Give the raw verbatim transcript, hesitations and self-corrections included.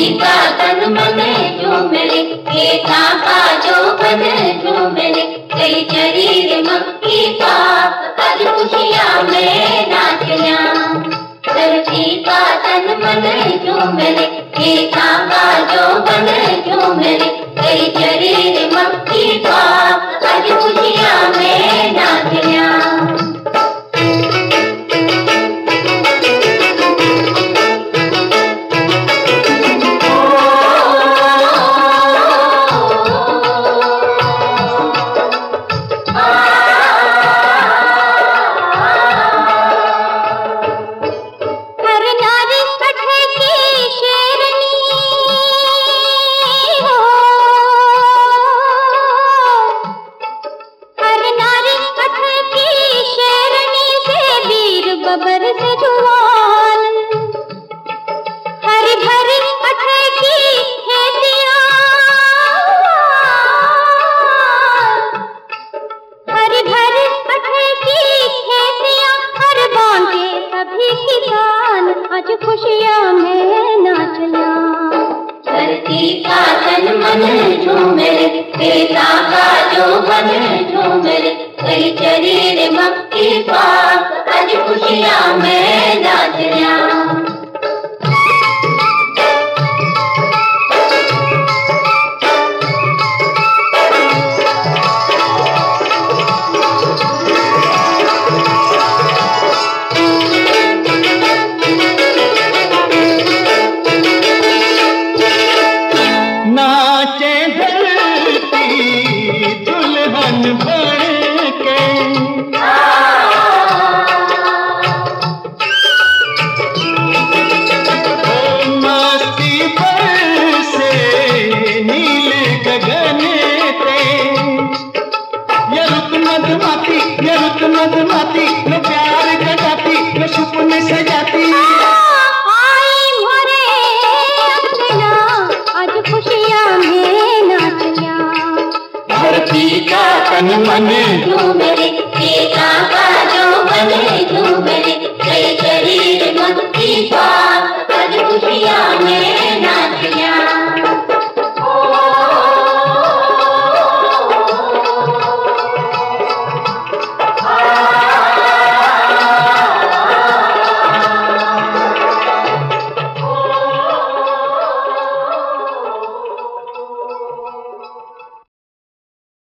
का तन मन झूमे रे, केता का जो बन झूमे रे, कई शरीर मक्की पाप आज खुशियाँ में नाचया। धरती का तन मन झूमे रे, केता का जो बन झूमे रे, कई शरीर मक्की पाप आज खुशियाँ में नाचया। बबर से जुआन हरी भरी अठे की खेतियां, हरी भरी अठे की खेतियां, हर बांके सभी किसान आज खुशियां में नाचया। धरती का तन मन झूमे रे, केता का जो बन झूमे रे, कई शरीर मक्की पाप आज खुशियाँ में नाचया। नाचे धरती दुल्हन बन के, मस्ती बरसे नील गगन पे, ये रुत मधुमाती ये रुत मधुमाती न प्यार जगाती न सपने सजाती। आई मोरे अंगना आज खुशियां में नाचया। धरती का तन मन झूमे रे, केता का जो बन झूमे